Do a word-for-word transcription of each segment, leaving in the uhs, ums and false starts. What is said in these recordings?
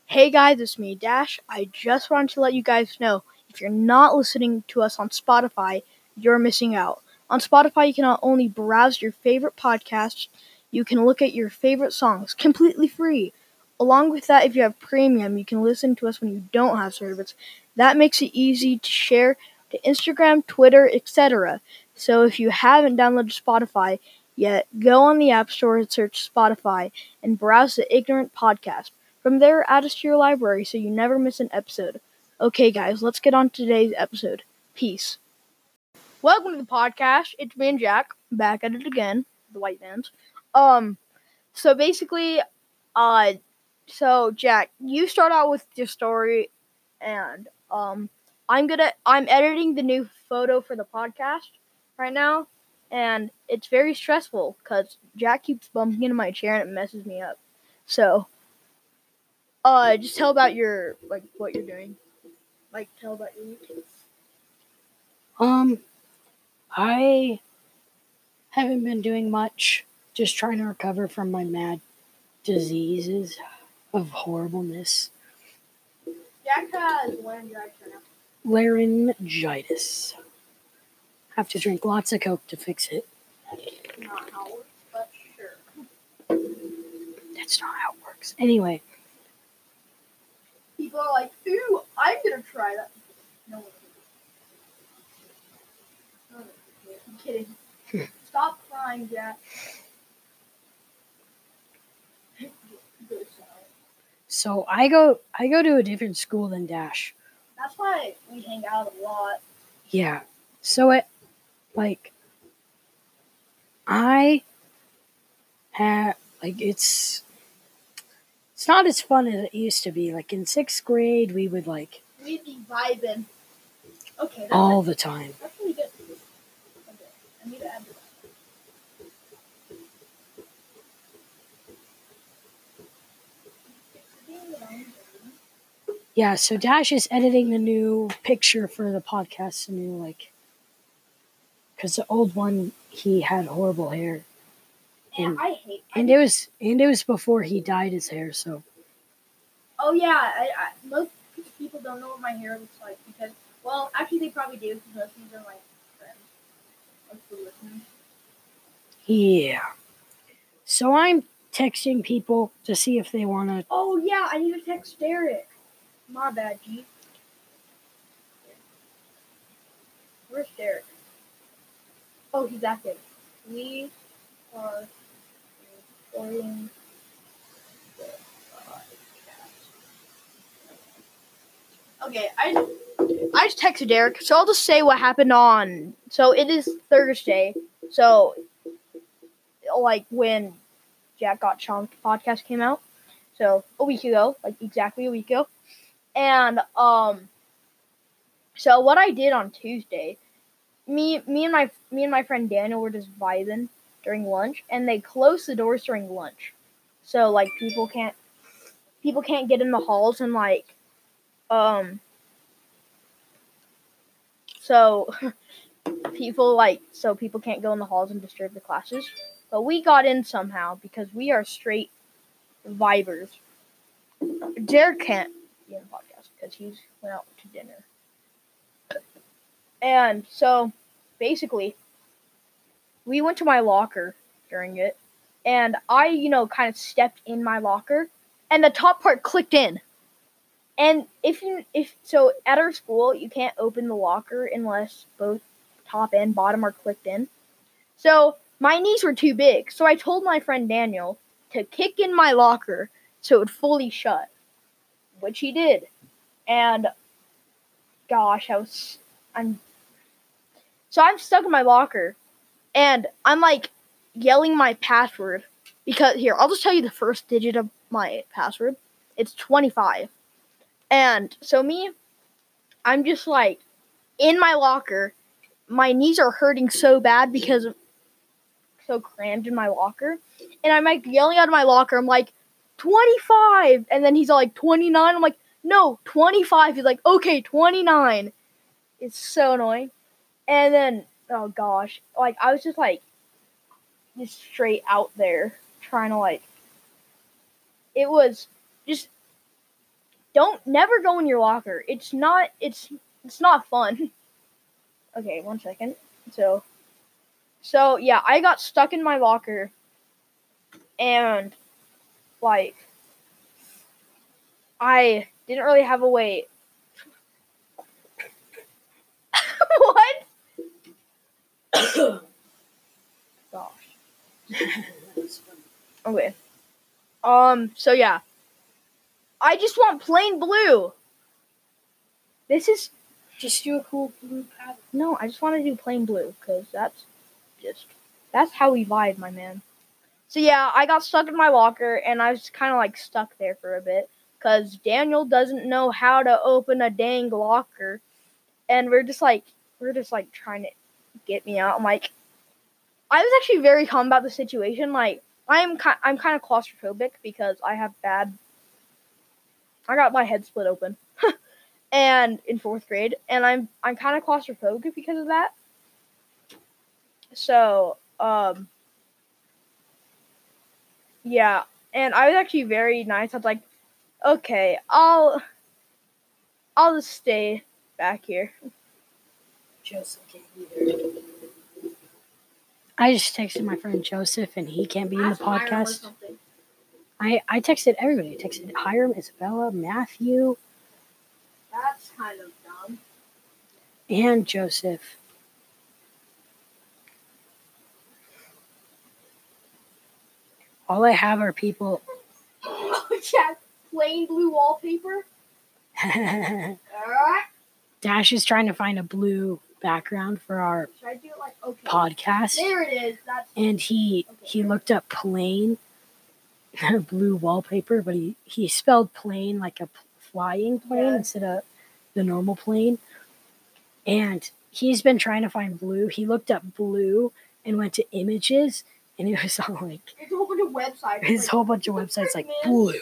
Hey guys, it's me, Dash. I just wanted to let you guys know, if you're not listening to us on Spotify, you're missing out. On Spotify, you can not only browse your favorite podcasts, you can look at your favorite songs completely free. Along with that, if you have premium, you can listen to us when you don't have service. That makes it easy to share to Instagram, Twitter, et cetera. So if you haven't downloaded Spotify yet, go on the App Store and search Spotify and browse the Ignorant Podcast. From there, add us to your library so you never miss an episode. Okay, guys, let's get on to today's episode. Peace. Welcome to the podcast. It's me and Jack, back at it again, the white man's. Um, so basically, uh, so Jack, you start out with your story, and um, I'm gonna, I'm editing the new photo for the podcast right now, and it's very stressful because Jack keeps bumping into my chair and it messes me up. So. Uh, just tell about your, like, what you're doing. Like, tell about your week. Um, I haven't been doing much. Just trying to recover from my mad diseases of horribleness. Jack has laryngitis right now. Laryngitis. Have to drink lots of Coke to fix it. Not how it works, but sure. That's not how it works. Anyway. People are like, ooh, I'm gonna try that. No one can. I'm kidding. Stop crying, Jack. So I go I go to a different school than Dash. That's why we hang out a lot. Yeah. So it like I have like it's It's not as fun as it used to be. Like in sixth grade, we would like We'd be vibing. Okay. That's all it. the time. That's really good. Okay. I need to add to that. Yeah. So Dash is editing the new picture for the podcast. The new like, because the old one he had horrible hair. And, and I hate. And I it was and it was before he dyed his hair. So. Oh yeah, I, I, most people don't know what my hair looks like because, well, actually they probably do because most of these are my friends, like the listeners. Yeah. So I'm texting people to see if they want to. Oh yeah, I need to text Derek. My bad, G. Where's Derek? Oh, he's active. We are recording. Okay, I I just texted Derek, so I'll just say what happened on. So it is Thursday, so like when Jack Got Chunked podcast came out, so a week ago, like exactly a week ago, and um, so what I did on Tuesday, me me and my me and my friend Daniel were just vibing during lunch, and they closed the doors during lunch, so like people can't people can't get in the halls and like um. So people like so people can't go in the halls and disturb the classes. But we got in somehow because we are straight vibers. Derek can't be in the podcast because he's went out to dinner. And so basically we went to my locker during it, and I, you know, kind of stepped in my locker and the top part clicked in. And if you if so at our school you can't open the locker unless both top and bottom are clicked in. So my knees were too big, so I told my friend Daniel to kick in my locker so it would fully shut, which he did. And gosh, I was I'm so I'm stuck in my locker, and I'm like yelling my password because here I'll just tell you the first digit of my password. It's twenty-five. And so me, I'm just like in my locker. My knees are hurting so bad because I'm so crammed in my locker. And I'm like yelling out of my locker. I'm like, twenty-five. And then he's like, twenty-nine. I'm like, no, twenty-five. He's like, okay, twenty-nine. It's so annoying. And then, oh gosh, like I was just like, just straight out there trying to like, it was just, don't never go in your locker. It's not it's it's not fun. Okay, one second. So so yeah, I got stuck in my locker and like I didn't really have a way. What? Gosh. Okay. Um, so yeah. I just want plain blue. This is Just do a cool blue pattern. no, I just want to do plain blue because that's just that's how we vibe, my man. So yeah, I got stuck in my locker and I was kind of like stuck there for a bit because Daniel doesn't know how to open a dang locker, and we're just like we're just like trying to get me out. I'm like, I was actually very calm about the situation. Like I'm ki- I'm kind of claustrophobic because I have bad. I got my head split open. And in fourth grade, and I'm I'm kind of claustrophobic because of that. So, um, yeah, and I was actually very nice. I was like, okay, I'll I'll just stay back here. Joseph can't be there. I just texted my friend Joseph, and he can't be in the podcast. I, I texted everybody. I texted Hiram, Isabella, Matthew. That's kind of dumb. And Joseph. All I have are people. Yeah, plain blue wallpaper. Dash is trying to find a blue background for our Should I do it like okay? podcast. There it is. That's and he okay. he looked up plain blue wallpaper, but he, he spelled plane like a flying plane Yeah. instead of the normal plane. And he's been trying to find blue. He looked up blue and went to images, and it was all like it's a whole bunch of websites. his like, whole bunch of websites like man? blue.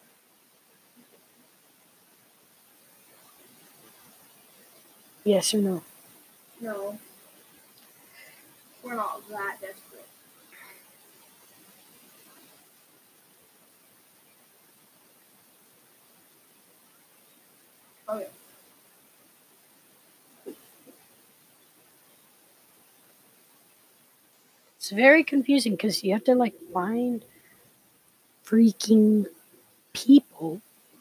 Yes or no? No, we're not that desperate. Okay. It's very confusing because you have to like find freaking people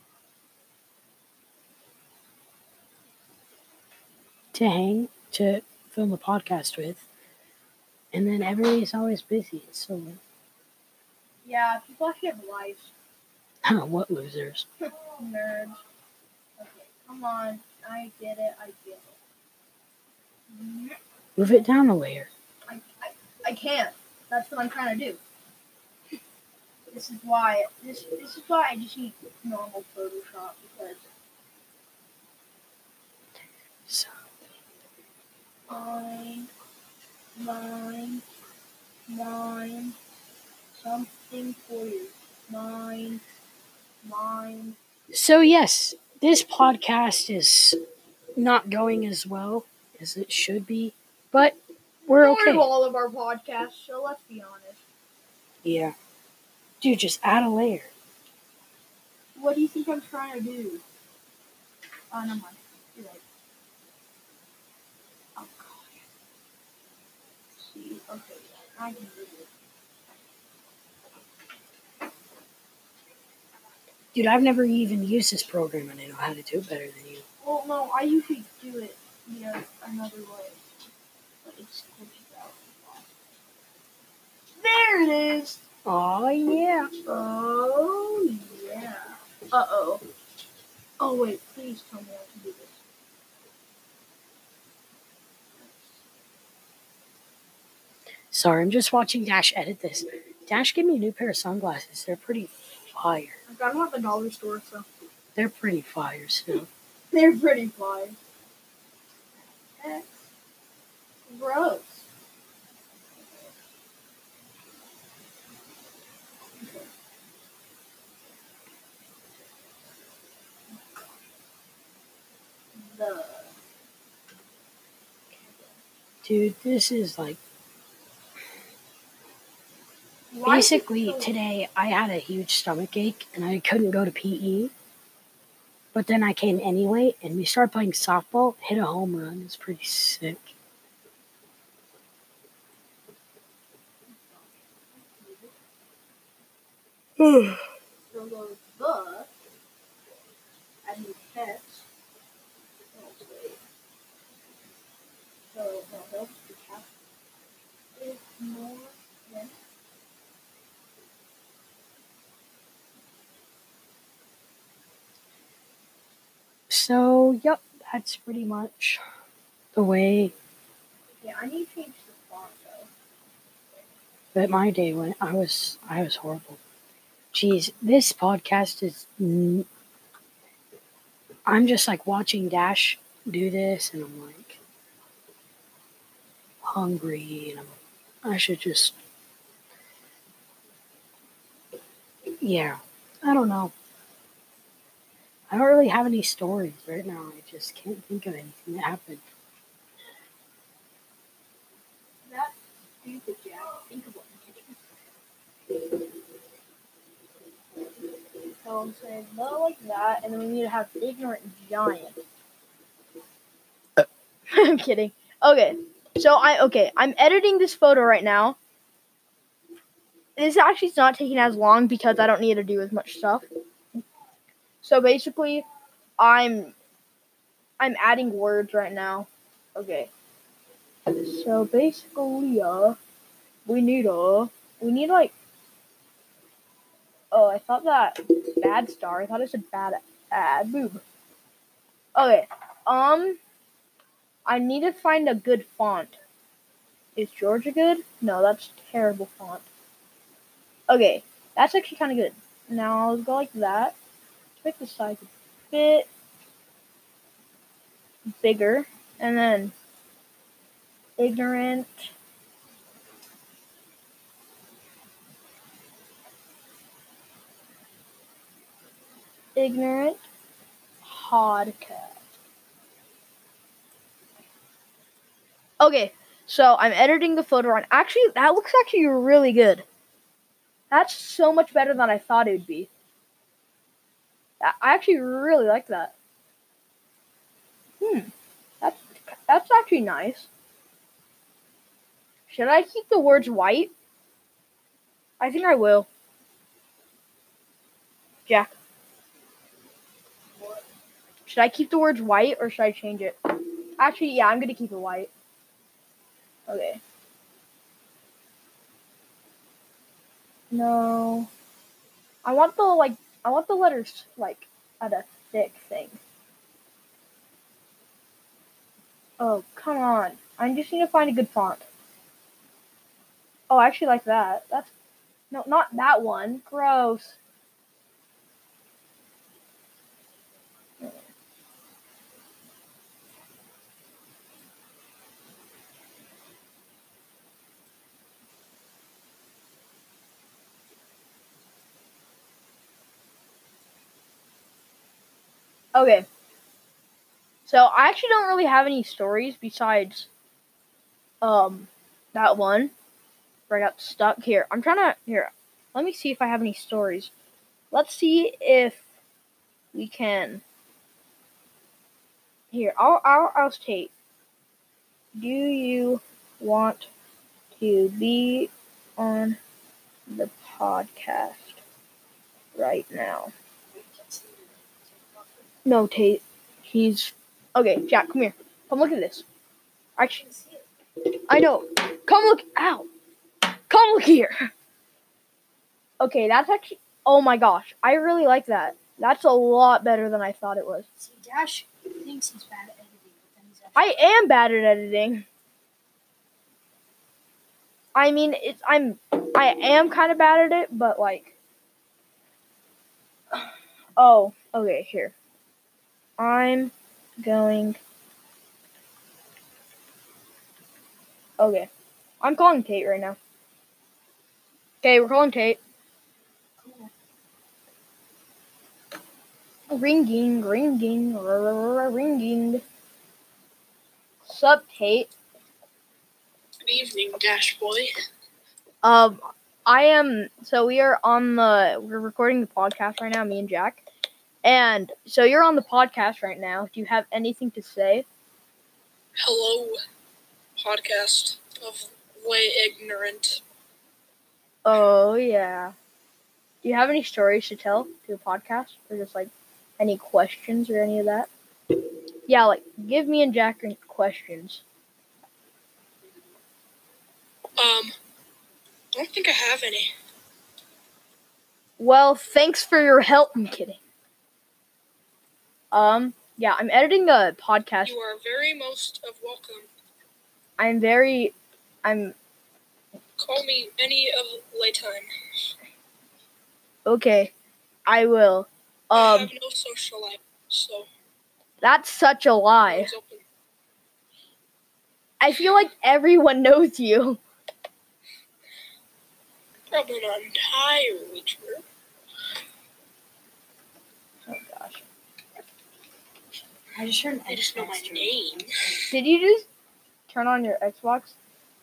to hang to film a podcast with, and then everybody's always busy. So, Yeah, people actually have lives. what losers? Nerds. Okay, come on. I get it. I get it. Move it down a layer. I, I, I can't. That's what I'm trying to do. This is why. This this is why I just need normal Photoshop because. So, Mine, mine, mine, something for you. Mine, mine. so yes, this podcast is not going as well as it should be, but we're Ignored okay. all of our podcasts, so let's be honest. Yeah. Dude, just add a layer. What do you think I'm trying to do? Oh, never mind. You're right. Oh, God. See, okay, I can do it. Dude, I've never even used this program, and I know how to do it better than you. Well, no, I usually do it, you know, another way. But it's glitched out. There it is! Oh, yeah. Oh, yeah. Uh-oh. Oh, wait, please tell me I can do this. Sorry, I'm just watching Dash edit this. Dash gave me a new pair of sunglasses. They're pretty fire. I got them at the dollar store, so. They're pretty fire, so. They're pretty fine. That's gross. The Dude, this is like. Why Basically, is it so- today I had a huge stomach ache and I couldn't go to P E. But then I came anyway, and we started playing softball, hit a home run. It was pretty sick. So those books, I need pets. So no, those the cat is more than. So, yep, that's pretty much the way Yeah, I need to change the font though. that my day went. I was, I was horrible. Jeez, this podcast is. n- I'm just like watching Dash do this, and I'm like hungry, and I'm, I should just. Yeah, I don't know. I don't really have any stories right now. I just can't think of anything that happened. That's stupid, Jack. Think about it. So I'm saying no like that, and then we need to have ignorant giant. I'm kidding. Okay, so I okay. I'm editing this photo right now. This actually is not taking as long because I don't need to do as much stuff. So basically, I'm I'm adding words right now. Okay. So basically, uh, we need a we need like. Oh, I thought that bad star. I thought it said bad ad boob. Okay. Um, I need to find a good font. Is Georgia good? No, that's terrible font. Okay, that's actually kind of good. Now I'll go like that. Make the size a bit bigger, and then ignorant. Ignorant podcast. Okay, so I'm editing the photo on. Actually, that looks actually really good. That's so much better than I thought it would be. I actually really like that. Hmm, that's that's actually nice. Should I keep the words white? I think I will. Jack. Should I keep the words white or should I change it? Actually, yeah, I'm gonna keep it white. Okay. No. I want the like I want the letters like at a thick thing. Oh, come on. I just need to find a good font. Oh, I actually like that. That's no, not that one. Gross. Okay. So I actually don't really have any stories besides um that one where I got stuck. Here, I'm trying to here. Let me see if I have any stories. Let's see if we can. Here, I'll I'll ask Tate. Do you want to be on the podcast right now? No, Tate. He's okay. Jack, come here. Come look at this. Actually, I know. Come look. Ow. Come look here. Okay, that's actually. Oh my gosh, I really like that. That's a lot better than I thought it was. See, Dash thinks he's bad at editing, but then he's I am bad at editing. I mean, it's I'm I am kind of bad at it, but like. Oh, okay. Here, I'm going. Okay, I'm calling Tate right now. Okay, we're calling Tate. Ringing, ringing, ringing. Sup, Tate? Good evening, Dash Boy. Um, I am. So we are on the. We're recording the podcast right now, me and Jack, And so you're on the podcast right now. Do you have anything to say? Hello, podcast of Way Ignorant. Oh, yeah. Do you have any stories to tell to the podcast? Or just, like, any questions or any of that? Yeah, like, give me and Jack questions. Um, I don't think I have any. Well, thanks for your help. I'm kidding. Um, yeah, I'm editing a podcast. You are very most of welcome. I'm very, I'm... Call me any of late time. Okay, I will. Um, I have no social life, so... That's such a lie. Doors open. I feel like everyone knows you. Probably not entirely true. Oh, gosh. I just heard an I just know my name. Did you just turn on your Xbox?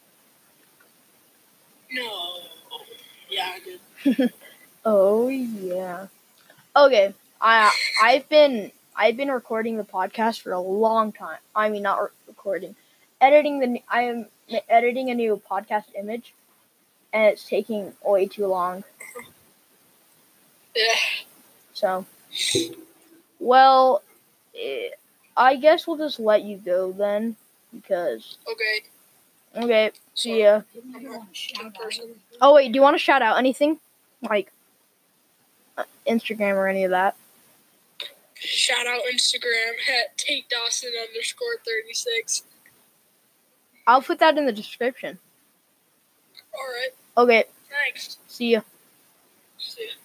No. Yeah, I did. Oh, yeah. Okay, I, I've been... I've been recording the podcast for a long time. I mean, not re- recording, editing the. I am editing a new podcast image, and it's taking way too long. Yeah. So, well, eh, I guess we'll just let you go then, because. Okay. Okay. See ya. I'm not a person. Oh wait, do you want to shout out anything, like uh, Instagram or any of that? Shout out Instagram at Tate Dawson underscore thirty-six. I'll put that in the description. Alright. Okay. Thanks. See ya. See ya.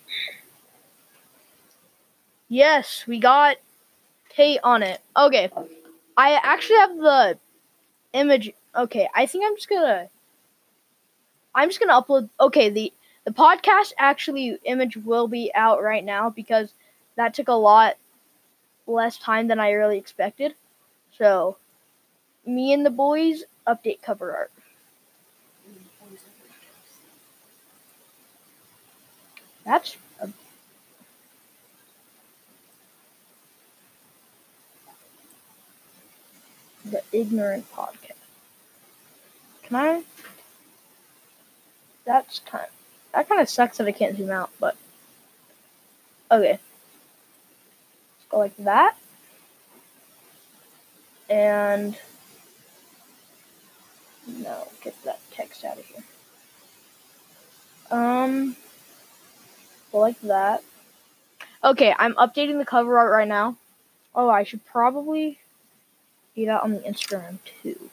Yes, we got Tate on it. Okay. I actually have the image. Okay, I think I'm just gonna I'm just gonna upload okay, the the podcast actually image will be out right now because that took a lot less time than I really expected. So, me and the boys update cover art. That's a the ignorant podcast. Can I? That's kind. That kind of sucks that I can't zoom out, but okay. Let's go like that, and no, get that text out of here. Um, go like that. Okay, I'm updating the cover art right now. Oh, I should probably do that on the Instagram too.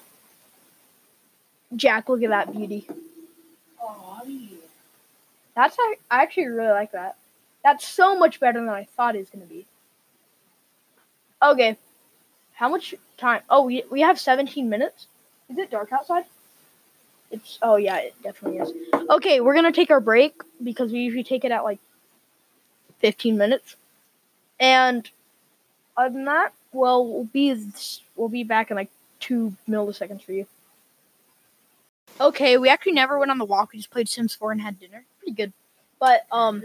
Jack, look at that beauty. Oh, yeah. That's I actually really like that. That's so much better than I thought it was gonna be. Okay, how much time? Oh, we we have seventeen minutes. Is it dark outside? It's oh yeah, it definitely is. Okay, we're gonna take our break because we usually take it at like fifteen minutes. And other than that, well, we'll be we'll be back in like two milliseconds for you. Okay, we actually never went on the walk. We just played Sims four and had dinner. Pretty good. But um,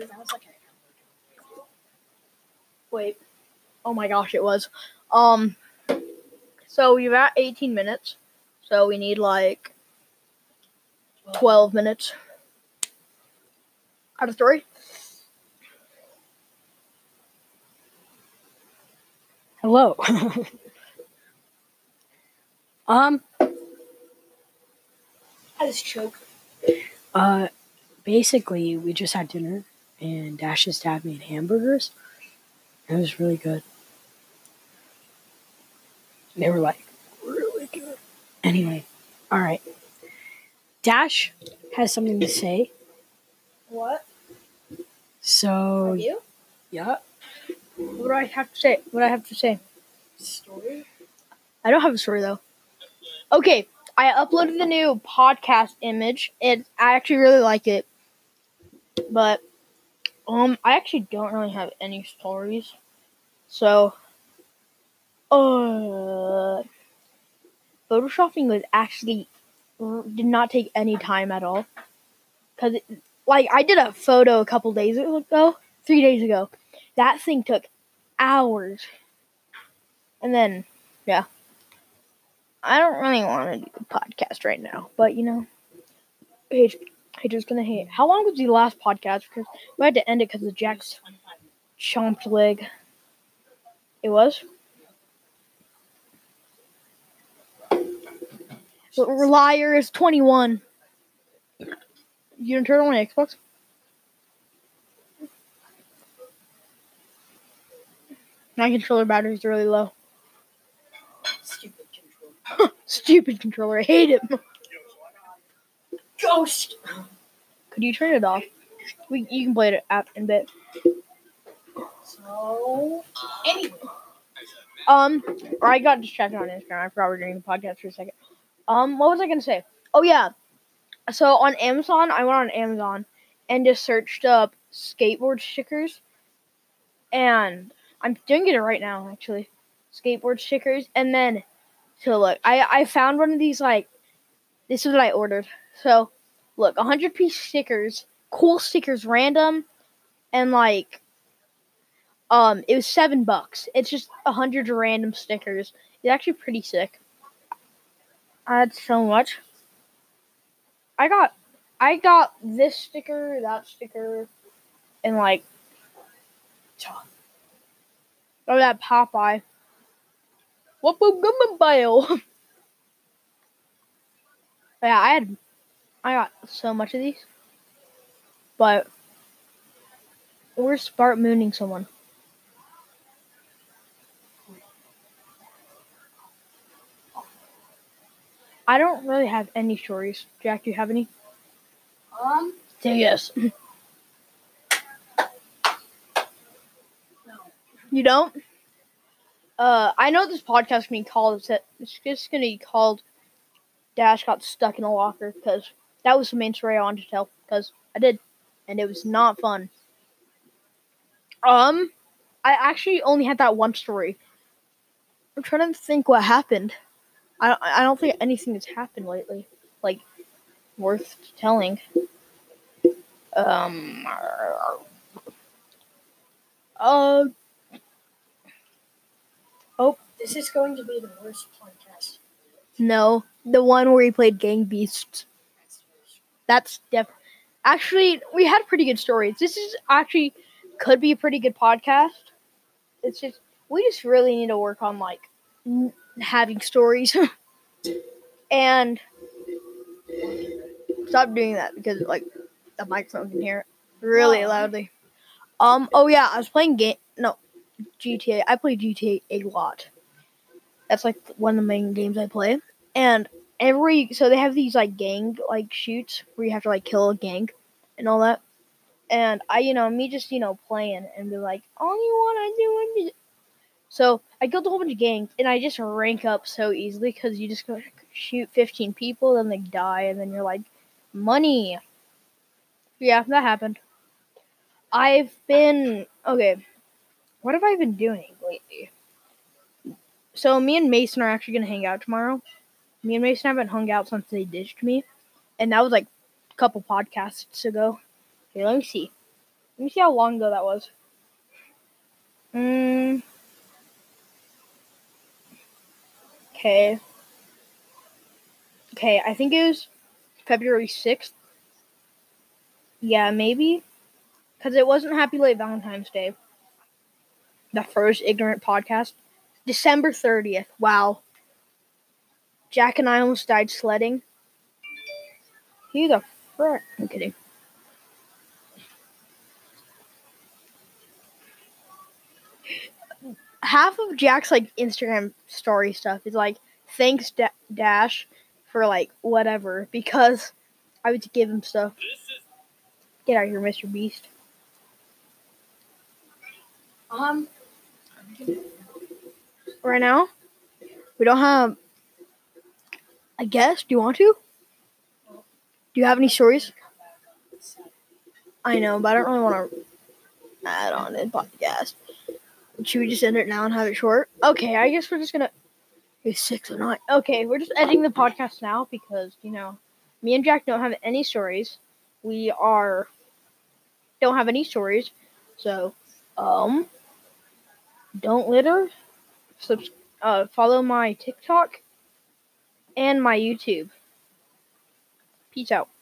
wait. Oh my gosh, it was. Um, so we're at eighteen minutes. So we need like twelve minutes. Got a story? Hello. um. I just choked. Uh, basically, we just had dinner, and Dash's dad made hamburgers. It was really good. They were like really good. Anyway, all right. Dash has something to say. What? So. Are you? Yeah. What do I have to say? What do I have to say? Story. I don't have a story though. Okay, I uploaded the new podcast image. It I actually really like it, but um, I actually don't really have any stories. So, uh, photoshopping was actually did not take any time at all. Cause it, like I did a photo a couple days ago, three days ago. That thing took hours. And then, yeah. I don't really want to do the podcast right now, but you know, Paige, Paige is gonna hate. How long was the last podcast? Because we had to end it because of Jack's chomped leg. It was? But Liar is twenty-one. You didn't turn on my Xbox? My controller battery's really low. Stupid controller. Stupid controller. I hate it. Ghost. Could you turn it off? We you can play it app in a bit. So anyway. Um, I got distracted on Instagram. I forgot we were doing the podcast for a second. Um, what was I gonna say? Oh yeah. So on Amazon, I went on Amazon and just searched up skateboard stickers, and I'm doing it right now actually. Skateboard stickers, and then so look, I I found one of these like this is what I ordered. So look, a hundred piece stickers, cool stickers, random, and like um, it was seven bucks. It's just a hundred random stickers. It's actually pretty sick. I had so much. I got, I got this sticker, that sticker, and like, oh that Popeye. Whoop whoop gum bio. Yeah, I had, I got so much of these, but we're smart mooning someone. I don't really have any stories. Jack, do you have any? Um. Say yes. No. You don't? Uh, I know this podcast is going to be called, it's just going to be called Dash Got Stuck in a Locker, because that was the main story I wanted to tell, because I did, and it was not fun. Um, I actually only had that one story. I'm trying to think what happened. I don't, I don't think anything has happened lately, like, worth telling. Um, uh, oh, This is going to be the worst podcast. no, the one where he played Gang Beasts. That's def. Actually, we had pretty good stories. This is actually could be a pretty good podcast. It's just we just really need to work on like n- having stories and stop doing that because like the microphone can hear it really Wow. loudly. Um. Oh yeah, I was playing game. No, G T A. I play G T A a lot. That's like one of the main games I play. And every so they have these like gang like shoots where you have to like kill a gang and all that. And I, you know, me just you know playing and be like, all you wanna do is. So I killed a whole bunch of gangs and I just rank up so easily because you just go shoot fifteen people, then they die, and then you're like, money. Yeah, that happened. I've been okay. What have I been doing lately? So me and Mason are actually gonna hang out tomorrow. Me and Mason haven't hung out since they ditched me, and that was like a couple podcasts ago. Okay, let me see. Let me see how long ago that was. Mm. Okay. Okay, I think it was February sixth. Yeah, maybe. Because it wasn't Happy Late Valentine's Day. The first ignorant podcast. December thirtieth. Wow. Jack and I almost died sledding. Who the frick? I'm kidding. Half of Jack's like Instagram story stuff is like, thanks da- Dash for like whatever, because I would give him stuff. Get out of here, Mister Beast. Um. Right now, we don't have a guest. Do you want to? Do you have any stories? I know, but I don't really want to add on to the podcast. Should we just end it now and have it short? Okay, I guess we're just gonna. It's six or nine. Okay, we're just ending the podcast now because you know, me and Jack don't have any stories. We are don't have any stories, so um, don't litter. Subs- uh, follow my TikTok and my YouTube. Peace out.